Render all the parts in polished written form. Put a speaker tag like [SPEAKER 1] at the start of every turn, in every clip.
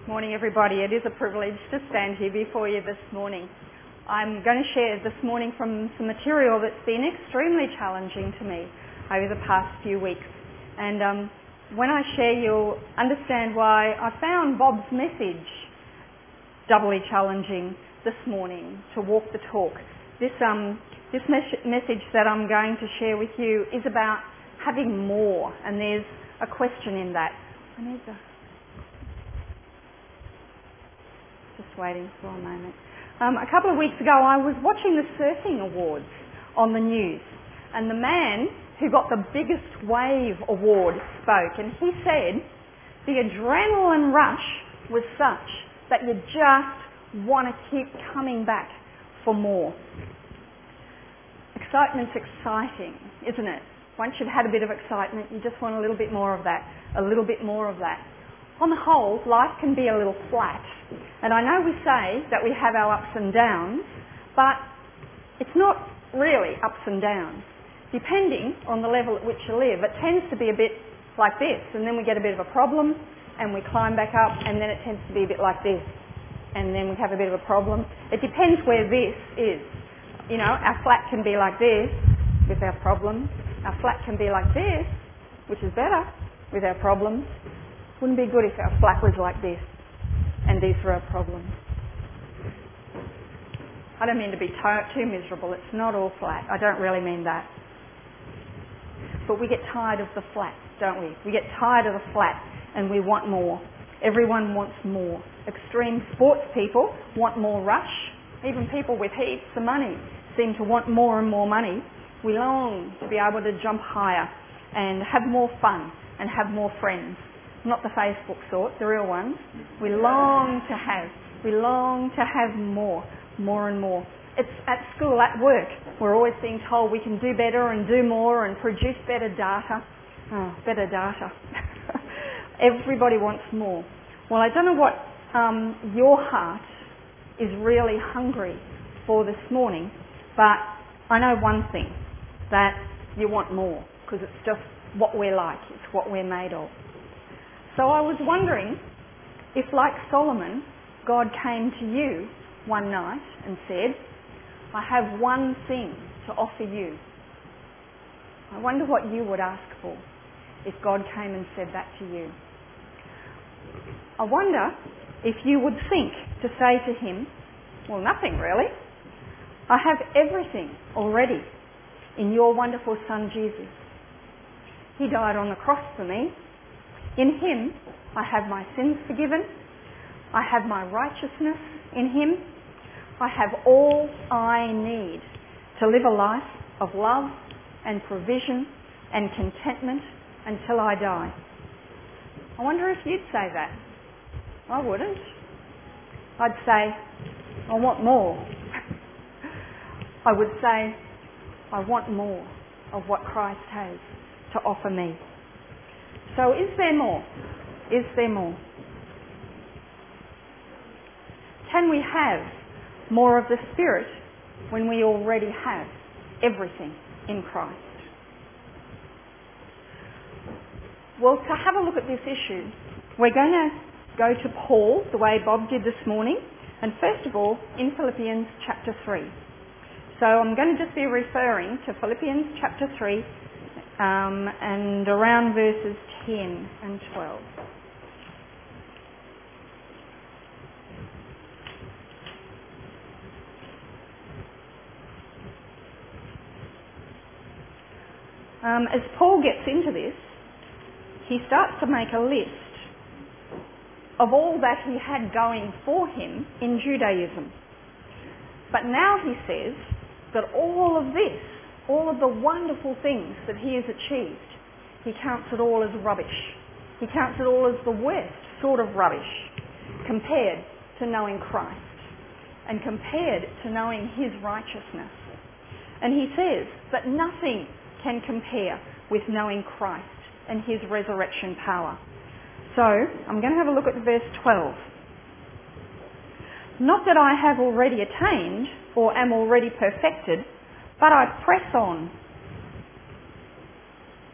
[SPEAKER 1] Morning, everybody. It is a privilege to stand here before you this morning. I'm going to share this morning from some material that's been extremely challenging to me over the past few weeks. And when I share, you'll understand why I found Bob's message doubly challenging this morning to walk the talk. This message that I'm going to share with you is about having more, and there's a question in that. Just waiting for a moment. A couple of weeks ago I was watching the surfing awards on the news, and the man who got the biggest wave award spoke, and he said the adrenaline rush was such that you just want to keep coming back for more. Excitement's exciting, isn't it? Once you've had a bit of excitement, you just want a little bit more of that, a little bit more of that. On the whole, life can be a little flat. And I know we say that we have our ups and downs, but it's not really ups and downs. Depending on the level at which you live, it tends to be a bit like this, and then we get a bit of a problem, and we climb back up, and then it tends to be a bit like this, and then we have a bit of a problem. It depends where this is. You know, our flat can be like this with our problems. Our flat can be like this, which is better, with our problems. Wouldn't be good if our flat was like this and these were our problems. I don't mean to be too miserable. It's not all flat. I don't really mean that. But we get tired of the flat, don't we? We get tired of the flat and we want more. Everyone wants more. Extreme sports people want more rush. Even people with heaps of money seem to want more and more money. We long to be able to jump higher and have more fun and have more friends. Not the Facebook sort, the real ones. We long to have more and more. It's at school, at work. We're always being told we can do better and do more and produce better data. Oh, better data. Everybody wants more. Well, I don't know what your heart is really hungry for this morning, but I know one thing, that you want more, because it's just what we're like. It's what we're made of. So I was wondering if, like Solomon, God came to you one night and said, I have one thing to offer you. I wonder what you would ask for if God came and said that to you. I wonder if you would think to say to him, well, nothing really. I have everything already in your wonderful Son Jesus. He died on the cross for me. In him, I have my sins forgiven. I have my righteousness in him. I have all I need to live a life of love and provision and contentment until I die. I wonder if you'd say that. I wouldn't. I'd say, I want more. I would say, I want more of what Christ has to offer me. So is there more? Is there more? Can we have more of the Spirit when we already have everything in Christ? Well, to have a look at this issue, we're going to go to Paul, the way Bob did this morning, and first of all, in Philippians chapter 3. So I'm going to just be referring to Philippians chapter 3 and around verses 10 and 12. As Paul gets into this, he starts to make a list of all that he had going for him in Judaism. But now he says that all of this, all of the wonderful things that he has achieved, he counts it all as rubbish. He counts it all as the worst sort of rubbish compared to knowing Christ and compared to knowing his righteousness. And he says that nothing can compare with knowing Christ and his resurrection power. So I'm going to have a look at verse 12. Not that I have already attained or am already perfected, but I press on,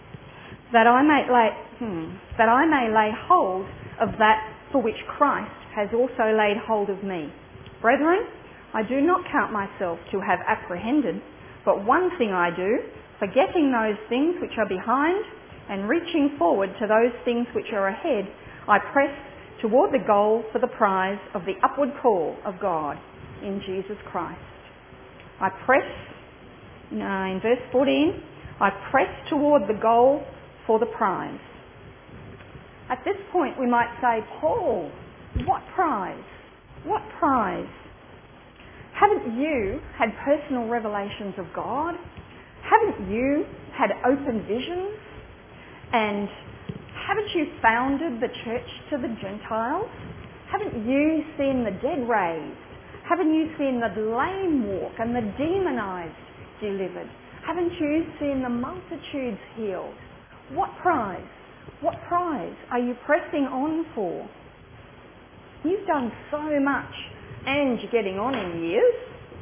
[SPEAKER 1] that I may lay hold of that for which Christ has also laid hold of me. Brethren, I do not count myself to have apprehended, but one thing I do, forgetting those things which are behind and reaching forward to those things which are ahead, I press toward the goal for the prize of the upward call of God in Jesus Christ. I press, in verse 14, I press toward the goal for the prize. At this point we might say, Paul, what prize? What prize? Haven't you had personal revelations of God? Haven't you had open visions? And haven't you founded the church to the Gentiles? Haven't you seen the dead raised? Haven't you seen the lame walk and the demonized delivered? Haven't you seen the multitudes healed? What prize? What prize are you pressing on for? You've done so much and you're getting on in years.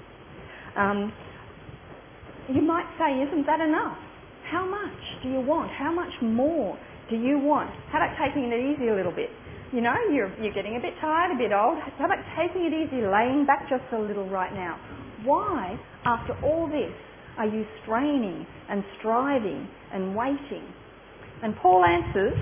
[SPEAKER 1] You might say, isn't that enough? How much do you want? How much more do you want? How about taking it easy a little bit? You know, you're getting a bit tired, a bit old. How about taking it easy, laying back just a little right now? Why, after all this, are you straining and striving and waiting? And Paul answers,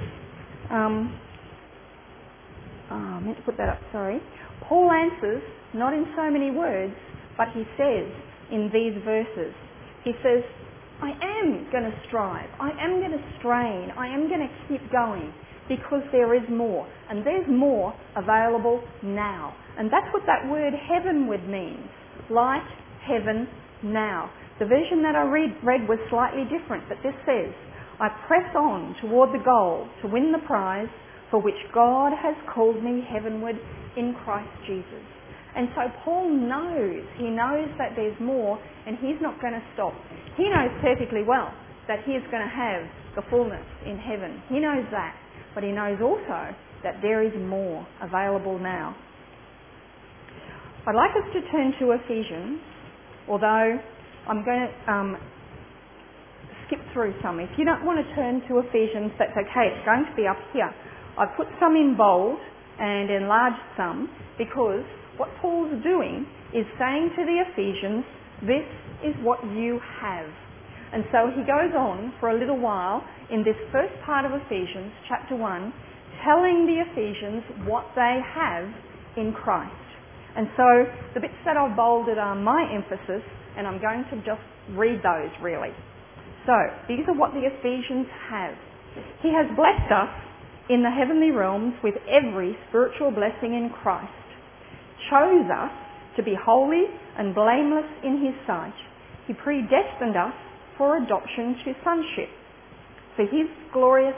[SPEAKER 1] I meant to put that up, sorry. Paul answers, not in so many words, but he says in these verses, he says, I am going to strive, I am going to strain, I am going to keep going because there is more. And there's more available now. And that's what that word heavenward means. Light, heaven, now. The version that I read was slightly different, but this says, I press on toward the goal to win the prize for which God has called me heavenward in Christ Jesus. And so Paul knows, he knows that there's more and he's not going to stop. He knows perfectly well that he is going to have the fullness in heaven. He knows that, but he knows also that there is more available now. I'd like us to turn to Ephesians, although I'm going to skip through some. If you don't want to turn to Ephesians, that's okay. It's going to be up here. I've put some in bold and enlarged some because what Paul's doing is saying to the Ephesians, this is what you have. And so he goes on for a little while in this first part of Ephesians, chapter 1, telling the Ephesians what they have in Christ. And so the bits that I've bolded are my emphasis, and I'm going to just read those really. So, these are what the Ephesians have. He has blessed us in the heavenly realms with every spiritual blessing in Christ, chose us to be holy and blameless in his sight. He predestined us for adoption to sonship, for his glorious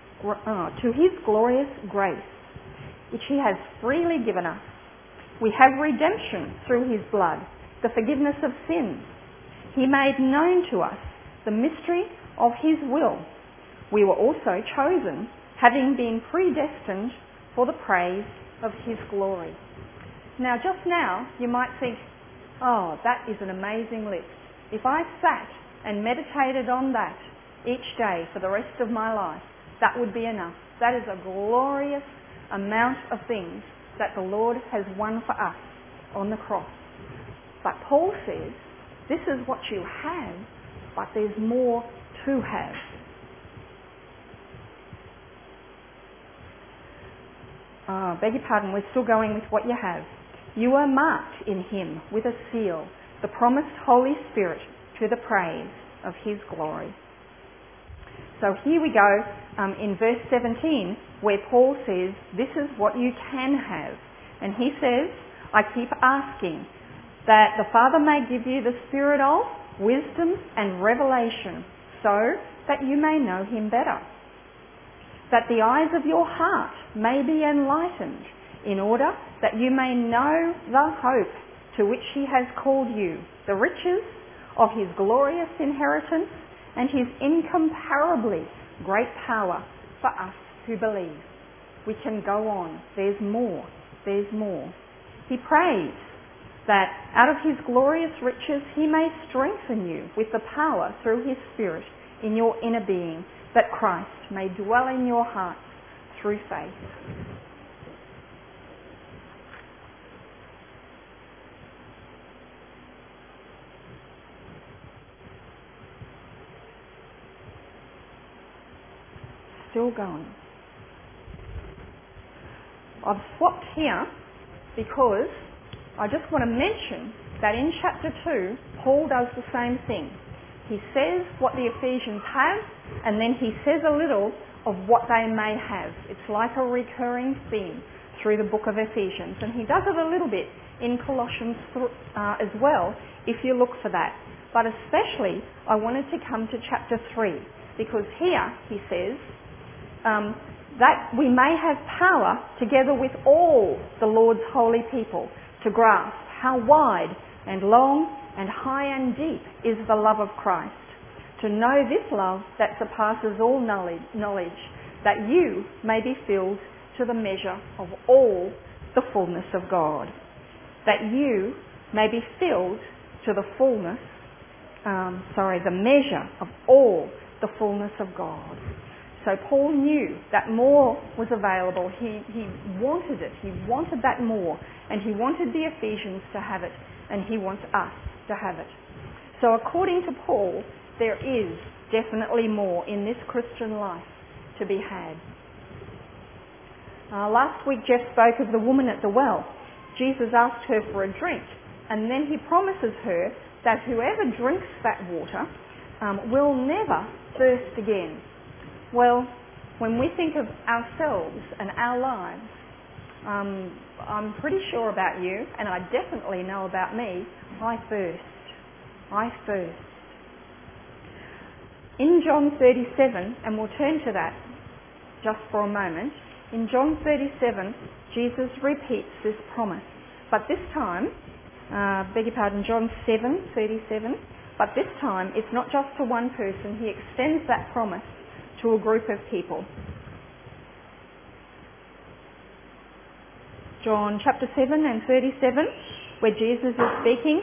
[SPEAKER 1] grace, which he has freely given us. We have redemption through his blood, the forgiveness of sins. He made known to us the mystery of his will. We were also chosen, having been predestined for the praise of his glory. Now, just now, you might think, oh, that is an amazing list. If I sat and meditated on that each day for the rest of my life, that would be enough. That is a glorious amount of things that the Lord has won for us on the cross. But Paul says, this is what you have, but there's more to have. Beg your pardon, we're still going with what you have. You are marked in him with a seal, the promised Holy Spirit, to the praise of his glory. So here we go in verse 17 where Paul says, this is what you can have. And he says, I keep asking that the Father may give you the spirit of wisdom and revelation so that you may know him better. That the eyes of your heart may be enlightened in order that you may know the hope to which he has called you, the riches of his glorious inheritance and his incomparably great power for us who believe. We can go on. There's more. There's more. He prays that out of his glorious riches he may strengthen you with the power through his Spirit in your inner being, that Christ may dwell in your hearts through faith. Still going. I've swapped here because I just want to mention that in chapter 2, Paul does the same thing. He says what the Ephesians have, and then he says a little of what they may have. It's like a recurring theme through the book of Ephesians, and he does it a little bit in Colossians as well, if you look for that. But especially, I wanted to come to chapter 3, because here he says that we may have power, together with all the Lord's holy people, to grasp how wide and long and high and deep is the love of Christ, to know this love that surpasses all knowledge, that you may be filled to the measure of all the fullness of God. That you may be filled to the the measure of all the fullness of God. So Paul knew that more was available. He wanted it. He wanted that more. And he wanted the Ephesians to have it. And he wants us to have it. So according to Paul, there is definitely more in this Christian life to be had. Last week Jeff spoke of the woman at the well. Jesus asked her for a drink, and then he promises her that whoever drinks that water will never thirst again. Well, when we think of ourselves and our lives, I'm pretty sure about you, and I definitely know about me, I thirst. In John 37, and we'll turn to that just for a moment, in John 37, Jesus repeats this promise. But this time, John 7:37, but this time it's not just to one person. He extends that promise to a group of people. John chapter 7 and 37, where Jesus is speaking,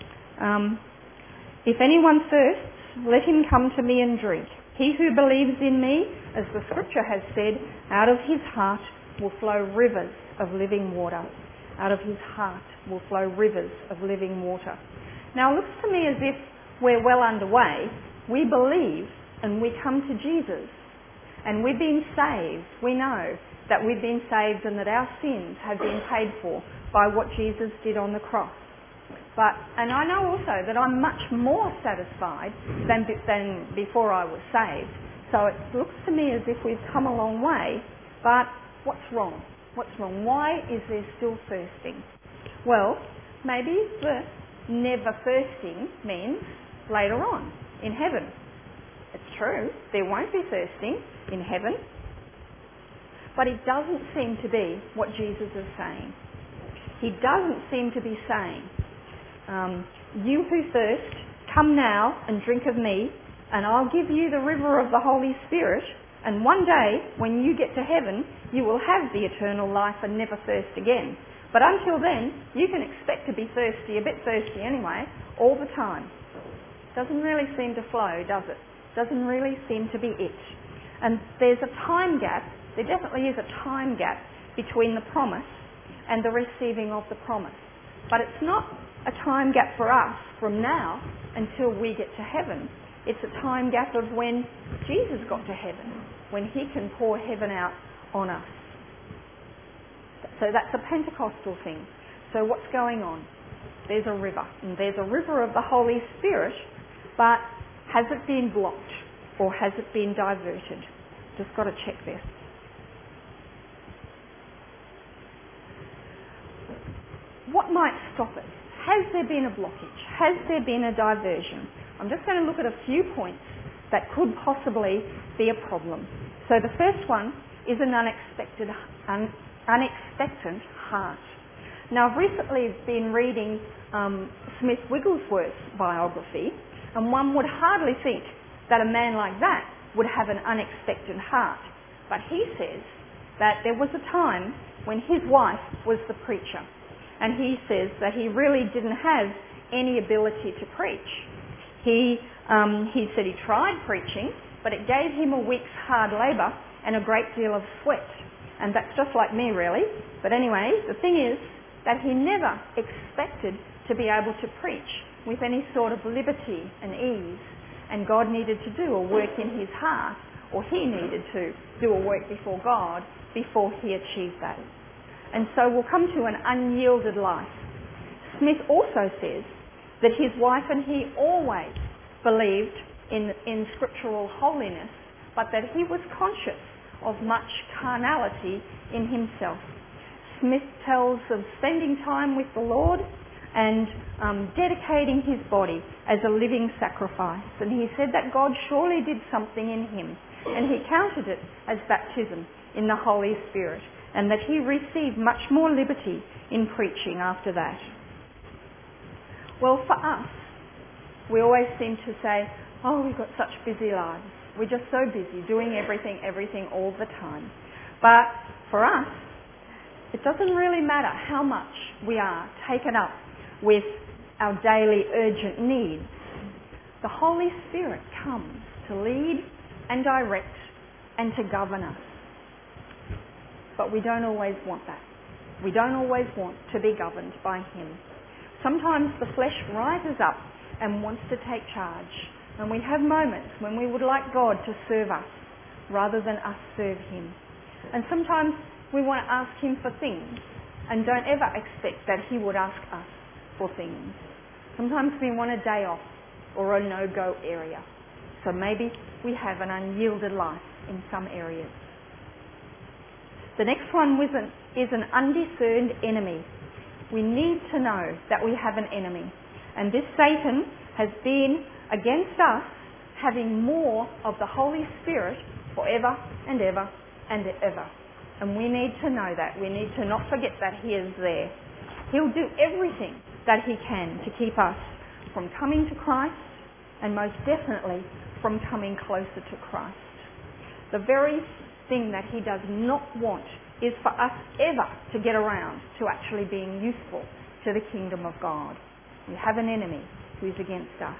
[SPEAKER 1] if anyone thirsts, let him come to me and drink. He who believes in me, as the scripture has said, out of his heart will flow rivers of living water. Out of his heart will flow rivers of living water. Now it looks to me as if we're well underway. We believe and we come to Jesus. And we've been saved. We know that we've been saved and that our sins have been paid for by what Jesus did on the cross. And I know also that I'm much more satisfied than before I was saved. So it looks to me as if we've come a long way. But what's wrong? What's wrong? Why is there still thirsting? Well, maybe the never thirsting means later on in heaven. It's true, there won't be thirsting in heaven. But it doesn't seem to be what Jesus is saying. He doesn't seem to be saying, you who thirst, come now and drink of me, and I'll give you the river of the Holy Spirit, and one day, when you get to heaven, you will have the eternal life and never thirst again. But until then, you can expect to be thirsty, a bit thirsty anyway, all the time. Doesn't really seem to flow, does it? Doesn't really seem to be it. And there's a time gap, there definitely is a time gap between the promise and the receiving of the promise. But it's not a time gap for us from now until we get to heaven. It's a time gap of when Jesus got to heaven, when he can pour heaven out on us. So that's a Pentecostal thing. So what's going on? There's a river, and there's a river of the Holy Spirit, but has it been blocked or has it been diverted? Just got to check this. What might stop it? Has there been a blockage? Has there been a diversion? I'm just going to look at a few points that could possibly be a problem. So the first one is an unexpected heart. Now I've recently been reading Smith Wigglesworth's biography, and one would hardly think that a man like that would have an unexpected heart. But he says that there was a time when his wife was the preacher, and he says that he really didn't have any ability to preach. He said he tried preaching, but it gave him a week's hard labour and a great deal of sweat. And that's just like me, really. But anyway, the thing is that he never expected to be able to preach with any sort of liberty and ease. And God needed to do a work in his heart or he needed to do a work before God before he achieved that. And so we'll come to an unyielded life. Smith also says that his wife and he always believed in scriptural holiness, but that he was conscious of much carnality in himself. Smith tells of spending time with the Lord and dedicating his body as a living sacrifice. And he said that God surely did something in him, and he counted it as baptism in the Holy Spirit, and that he received much more liberty in preaching after that. Well, for us, we always seem to say, oh, we've got such busy lives. We're just so busy doing everything all the time. But for us, it doesn't really matter how much we are taken up with our daily urgent needs. The Holy Spirit comes to lead and direct and to govern us. But we don't always want that. We don't always want to be governed by him. Sometimes the flesh rises up and wants to take charge, and we have moments when we would like God to serve us rather than us serve him. And sometimes we want to ask him for things and don't ever expect that he would ask us for things. Sometimes we want a day off or a no-go area. So maybe we have an unyielded life in some areas. The next one is an undiscerned enemy. We need to know that we have an enemy. And this Satan has been against us having more of the Holy Spirit forever and ever and ever. And we need to know that. We need to not forget that he is there. He'll do everything that he can to keep us from coming to Christ, and most definitely from coming closer to Christ. The very thing that he does not want is for us ever to get around to actually being useful to the kingdom of God. We have an enemy who is against us.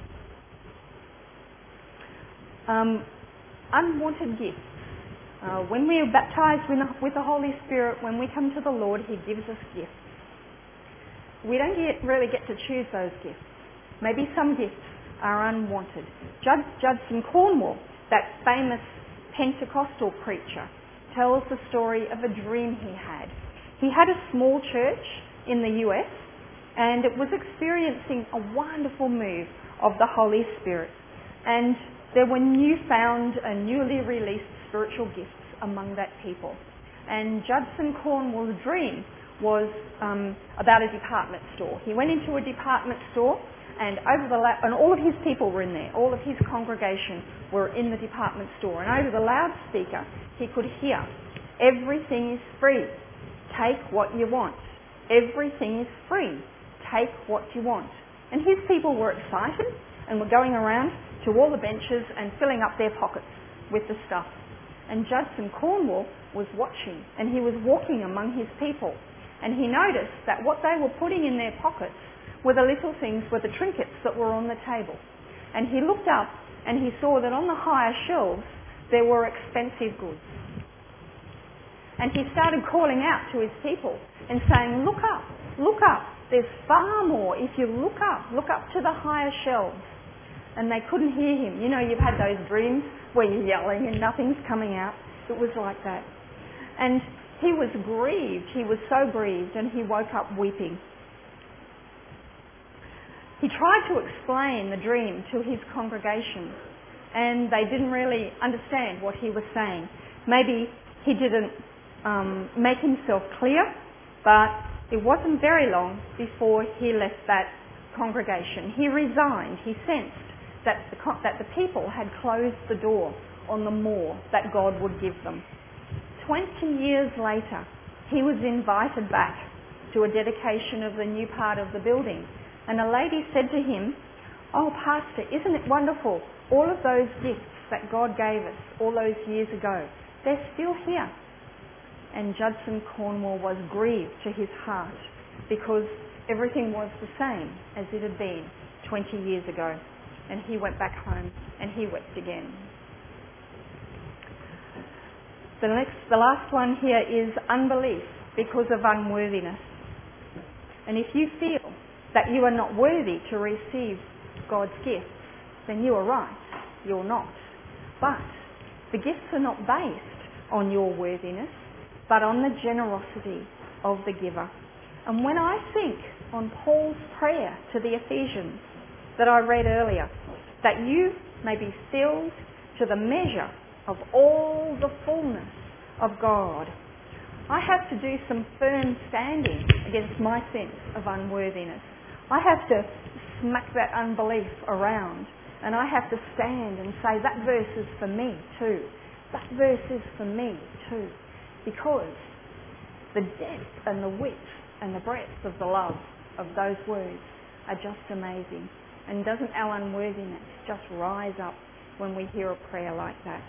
[SPEAKER 1] Unwanted gifts. When we are baptized with the Holy Spirit, when we come to the Lord, he gives us gifts. We don't really get to choose those gifts. Maybe some gifts are unwanted. Judson Cornwall, that famous Pentecostal preacher, tells the story of a dream he had. He had a small church in the US, and it was experiencing a wonderful move of the Holy Spirit. And there were newfound and newly released spiritual gifts among that people. And Judson Cornwall's dream was about a department store. He went into a department store, and and all of his people were in there. All of his congregation were in the department store. And over the loudspeaker, he could hear, "Everything is free. Take what you want. Everything is free. Take what you want." And his people were excited and were going around to all the benches and filling up their pockets with the stuff. And Judson Cornwall was watching, and he was walking among his people. And he noticed that what they were putting in their pockets were the little things, were the trinkets that were on the table. And he looked up and he saw that on the higher shelves there were expensive goods. And he started calling out to his people and saying, look up, there's far more. If you look up to the higher shelves. And they couldn't hear him. You know, you've had those dreams where you're yelling and nothing's coming out. It was like that. And he was grieved. He was so grieved, and he woke up weeping. He tried to explain the dream to his congregation, and they didn't really understand what he was saying. Maybe he didn't make himself clear, but it wasn't very long before he left that congregation. He resigned. He sensed that the people had closed the door on the more that God would give them. 20 years later, he was invited back to a dedication of the new part of the building. And a lady said to him, "Oh, Pastor, isn't it wonderful? All of those gifts that God gave us all those years ago, they're still here." And Judson Cornwall was grieved to his heart because everything was the same as it had been 20 years ago. And he went back home and he wept again. The last one here is unbelief because of unworthiness. And if you feel that you are not worthy to receive God's gifts, then you are right. You're not. But The gifts are not based on your worthiness, but on the generosity of the giver. And when I think on Paul's prayer to the Ephesians that I read earlier, that you may be filled to the measure of all the fullness of God, I have to do some firm standing against my sense of unworthiness. I have to smack that unbelief around, and I have to stand and say, that verse is for me too. That verse is for me too. Because the depth and the width and the breadth of the love of those words are just amazing. And doesn't our unworthiness just rise up when we hear a prayer like that?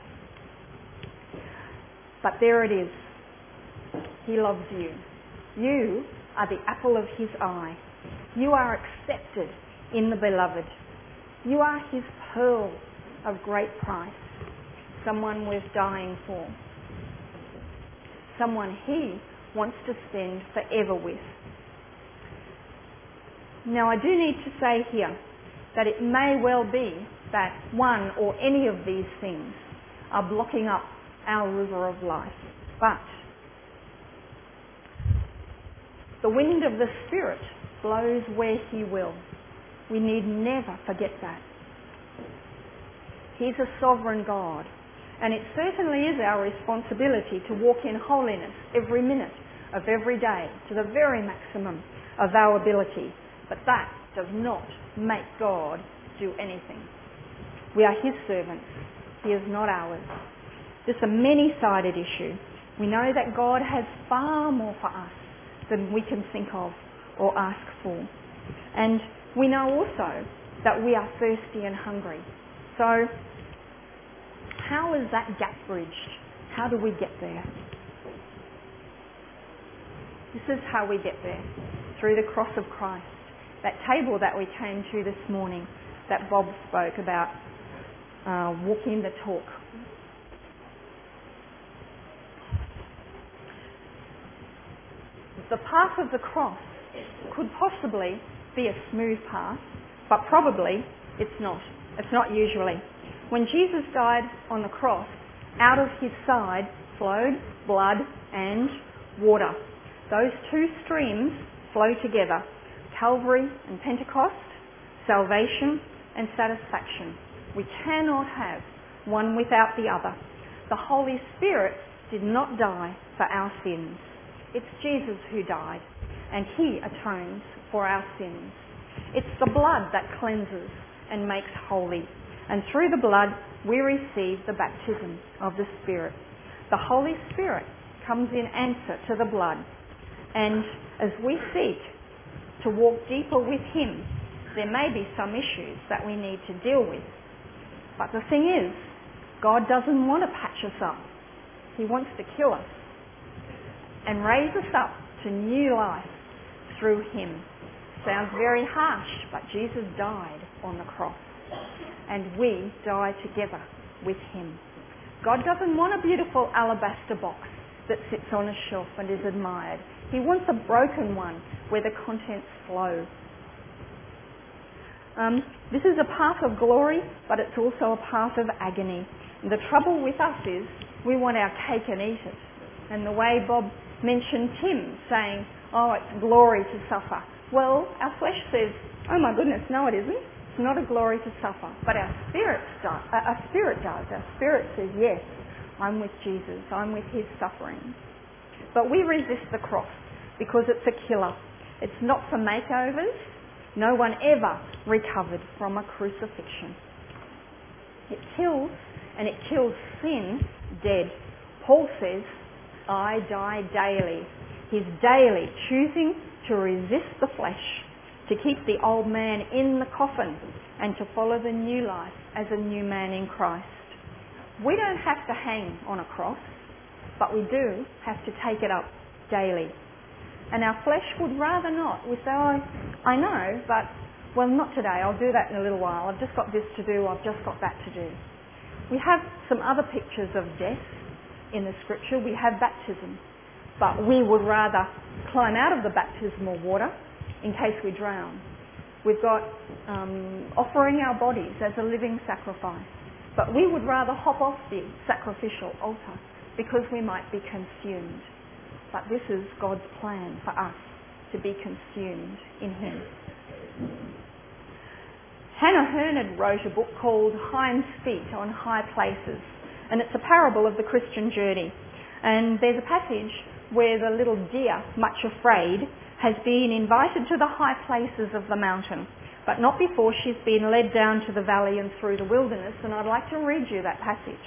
[SPEAKER 1] But there it is. He loves you. You are the apple of his eye. You are accepted in the beloved. You are his pearl of great price. Someone worth dying for. Someone he wants to spend forever with. Now I do need to say here that it may well be that one or any of these things are blocking up our river of life. But the wind of the Spirit blows where he will. We need never forget that. He's a sovereign God, and it certainly is our responsibility to walk in holiness every minute of every day to the very maximum of our ability. But that does not make God do anything. We are his servants. He is not ours. This is a many-sided issue. We know that God has far more for us than we can think of or ask for. And we know also that we are thirsty and hungry. So how is that gap bridged? How do we get there? This is how we get there, through the cross of Christ. That table that we came to this morning, that Bob spoke about, walking the talk. The path of the cross could possibly be a smooth path, but probably it's not. It's not usually. When Jesus died on the cross, out of his side flowed blood and water. Those two streams flow together. Calvary and Pentecost, salvation and satisfaction. We cannot have one without the other. The Holy Spirit did not die for our sins. It's Jesus who died, and he atones for our sins. It's the blood that cleanses and makes holy. And through the blood, we receive the baptism of the Spirit. The Holy Spirit comes in answer to the blood. And as we seek to walk deeper with him, there may be some issues that we need to deal with. But the thing is, God doesn't want to patch us up. He wants to kill us and raise us up to new life through him. Sounds very harsh, but Jesus died on the cross, and we die together with him. God doesn't want a beautiful alabaster box that sits on a shelf and is admired. He wants a broken one where the contents flow. This is a path of glory, but it's also a path of agony. And the trouble with us is we want our cake and eat it. And the way Bob mentioned Tim saying, oh, it's glory to suffer. Well, our flesh says, oh my goodness, no it isn't. It's not a glory to suffer. But our spirit does. Our spirit says, yes, I'm with Jesus. I'm with his suffering. But we resist the cross because it's a killer. It's not for makeovers. No one ever recovered from a crucifixion. It kills, and it kills sin dead. Paul says, I die daily. He's daily choosing to resist the flesh, to keep the old man in the coffin, and to follow the new life as a new man in Christ. We don't have to hang on a cross, but we do have to take it up daily. And our flesh would rather not. We say, oh, I know, but, well, not today. I'll do that in a little while. I've just got this to do. I've just got that to do. We have some other pictures of death in the scripture. We have baptism, but we would rather climb out of the baptismal water in case we drown. We've got offering our bodies as a living sacrifice. But we would rather hop off the sacrificial altar because we might be consumed. But this is God's plan for us, to be consumed in him. Hannah Hurnard wrote a book called Hind's Feet on High Places, and it's a parable of the Christian journey. And there's a passage where the little deer, much afraid, has been invited to the high places of the mountain, but not before she's been led down to the valley and through the wilderness, and I'd like to read you that passage.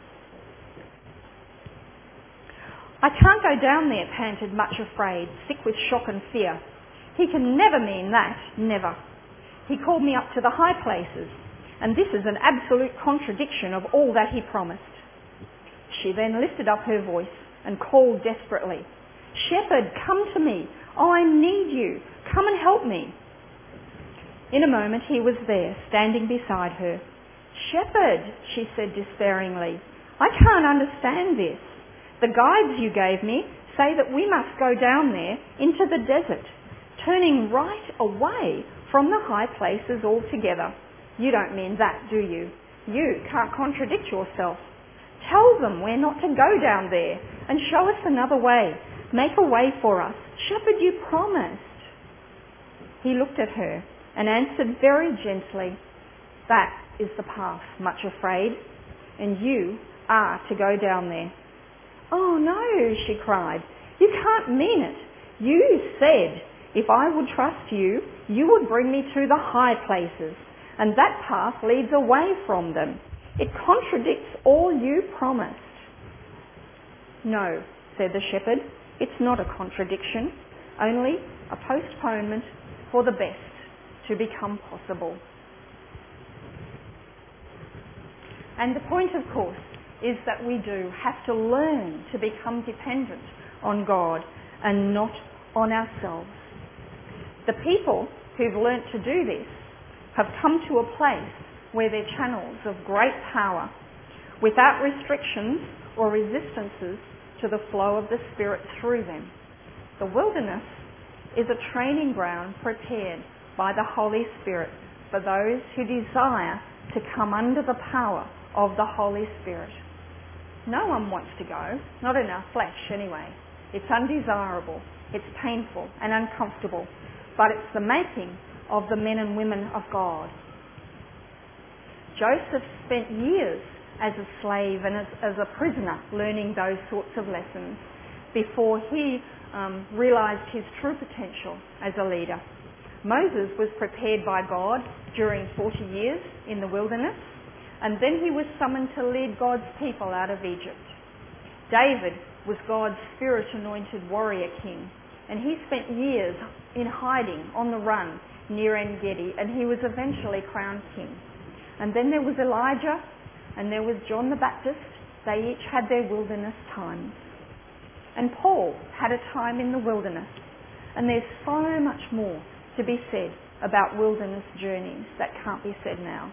[SPEAKER 1] "I can't go down there," panted Much Afraid, sick with shock and fear. "He can never mean that, never. He called me up to the high places, and this is an absolute contradiction of all that he promised." She then lifted up her voice and called desperately, "Shepherd, come to me. Oh, I need you. Come and help me." In a moment he was there, standing beside her. "Shepherd," she said despairingly, "I can't understand this. The guides you gave me say that we must go down there into the desert, turning right away from the high places altogether. You don't mean that, do you? You can't contradict yourself. Tell them we're not to go down there and show us another way. Make a way for us. Shepherd, you promised." He looked at her and answered very gently, "That is the path, Much Afraid, and you are to go down there." "Oh no," she cried. "You can't mean it. You said if I would trust you, you would bring me to the high places, and that path leads away from them. It contradicts all you promised." "No," said the shepherd, "it's not a contradiction, only a postponement for the best to become possible." And the point, of course, is that we do have to learn to become dependent on God and not on ourselves. The people who've learnt to do this have come to a place where they're channels of great power, without restrictions or resistances to the flow of the Spirit through them. The wilderness is a training ground prepared by the Holy Spirit for those who desire to come under the power of the Holy Spirit. No one wants to go, not in our flesh anyway. It's undesirable, it's painful and uncomfortable, but it's the making of the men and women of God. Joseph spent years as a slave and as a prisoner learning those sorts of lessons before he realised his true potential as a leader. Moses was prepared by God during 40 years in the wilderness, and then he was summoned to lead God's people out of Egypt. David was God's Spirit-anointed warrior king, and he spent years in hiding on the run near En-Gedi, and he was eventually crowned king. And then there was Elijah, and there was John the Baptist. They each had their wilderness times. And Paul had a time in the wilderness. And there's so much more to be said about wilderness journeys that can't be said now.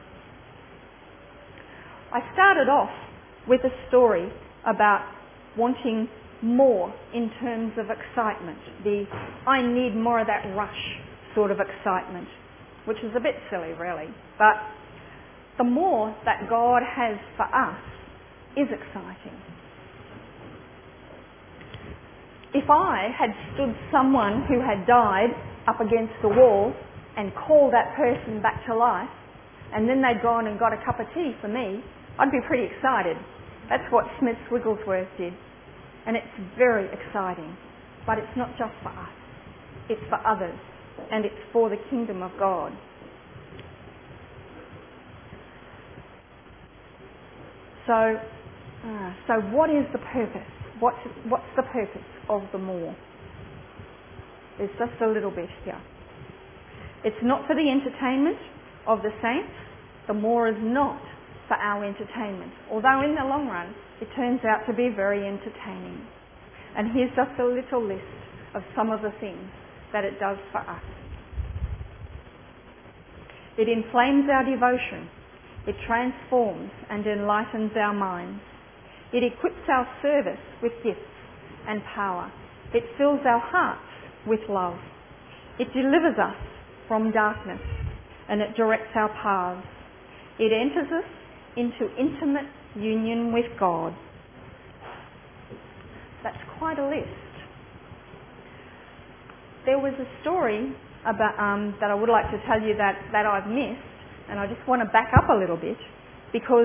[SPEAKER 1] I started off with a story about wanting more in terms of excitement. I need more of that rush sort of excitement, which is a bit silly really. But the more that God has for us is exciting. If I had stood someone who had died up against the wall and called that person back to life, and then they'd gone and got a cup of tea for me, I'd be pretty excited. That's what Smith Wigglesworth did. And it's very exciting. But it's not just for us. It's for others. And it's for the kingdom of God. So what is the purpose? What's the purpose of the more? There's just a little bit here. It's not for the entertainment of the saints. The more is not for our entertainment. Although in the long run, it turns out to be very entertaining. And here's just a little list of some of the things that it does for us. It inflames our devotion. It transforms and enlightens our minds. It equips our service with gifts and power. It fills our hearts with love. It delivers us from darkness, and it directs our paths. It enters us into intimate union with God. That's quite a list. There was a story about, that I would like to tell you that I've missed, and I just want to back up a little bit because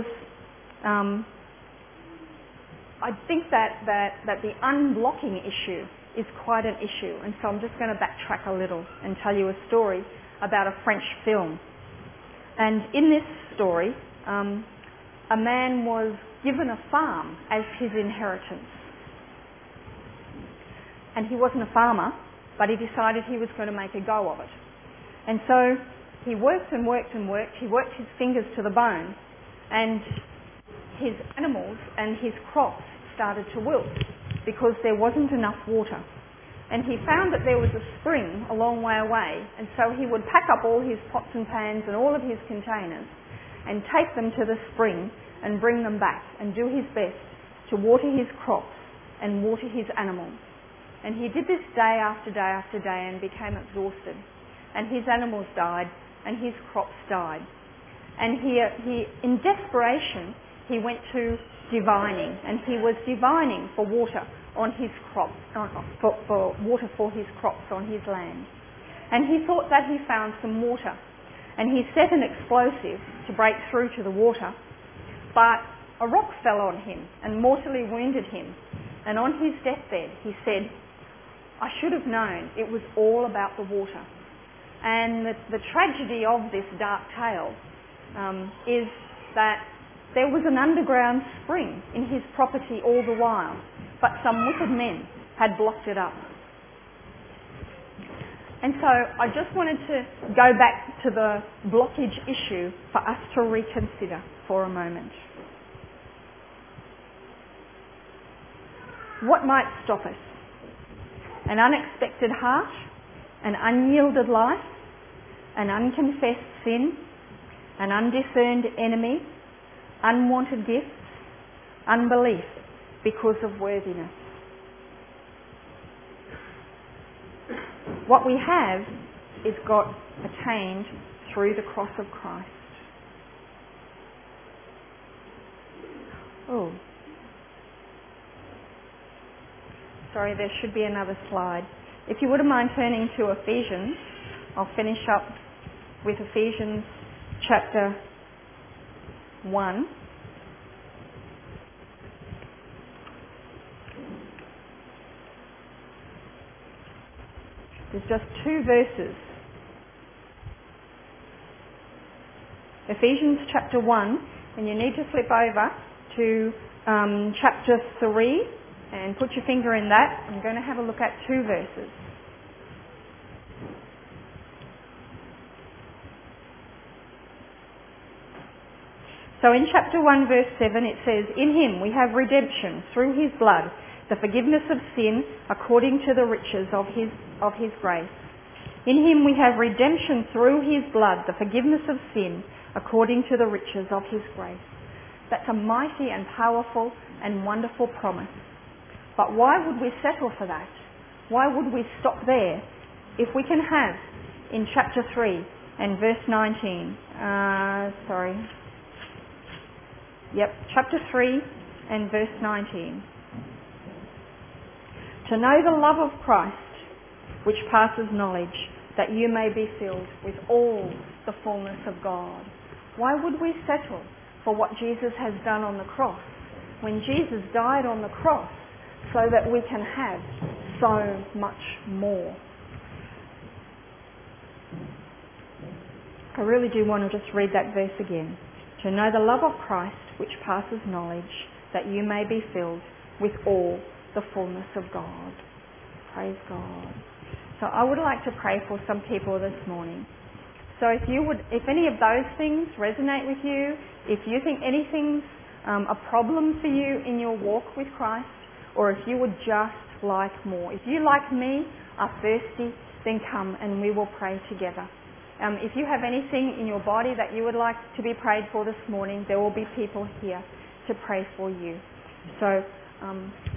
[SPEAKER 1] I think that the unblocking issue is quite an issue, and so I'm just going to backtrack a little and tell you a story about a French film. And in this story, a man was given a farm as his inheritance. And he wasn't a farmer, but he decided he was going to make a go of it. And so he worked and worked and worked. He worked his fingers to the bone, and his animals and his crops started to wilt because there wasn't enough water. And he found that there was a spring a long way away, and so he would pack up all his pots and pans and all of his containers and take them to the spring and bring them back and do his best to water his crops and water his animals. And he did this day after day after day and became exhausted. And his animals died and his crops died. And he in desperation, he went to divining, and he was divining for water on his crops, for water for his crops on his land. And he thought that he found some water. And he set an explosive to break through to the water, but a rock fell on him and mortally wounded him. And on his deathbed, he said, "I should have known it was all about the water." And the tragedy of this dark tale is that there was an underground spring in his property all the while, but some wicked men had blocked it up. And so I just wanted to go back to the blockage issue for us to reconsider for a moment. What might stop us? An unexpected heart, an unyielded life, an unconfessed sin, an undiscerned enemy, unwanted gifts, unbelief because of worthiness. What we have is got attained through the cross of Christ. Oh. Sorry, there should be another slide. If you wouldn't mind turning to Ephesians, I'll finish up with Ephesians chapter 1. There's just 2 verses. Ephesians chapter 1, and you need to flip over to chapter 3 and put your finger in that. I'm going to have a look at 2 verses. So in chapter 1 verse 7 it says, "In him we have redemption through his blood, the forgiveness of sin according to the riches of his grace. In him we have redemption through his blood, the forgiveness of sin according to the riches of his grace." That's a mighty and powerful and wonderful promise. But why would we settle for that? Why would we stop there if we can have in chapter 3 and verse 19, chapter 3 and verse 19. "To know the love of Christ, which passes knowledge, that you may be filled with all the fullness of God." Why would we settle for what Jesus has done on the cross when Jesus died on the cross so that we can have so much more? I really do want to just read that verse again. "To know the love of Christ, which passes knowledge, that you may be filled with all the fullness of God." Praise God. So I would like to pray for some people this morning. So if any of those things resonate with you, if you think anything's a problem for you in your walk with Christ, or if you would just like more, if you, like me, are thirsty, then come and we will pray together. If you have anything in your body that you would like to be prayed for this morning, there will be people here to pray for you. So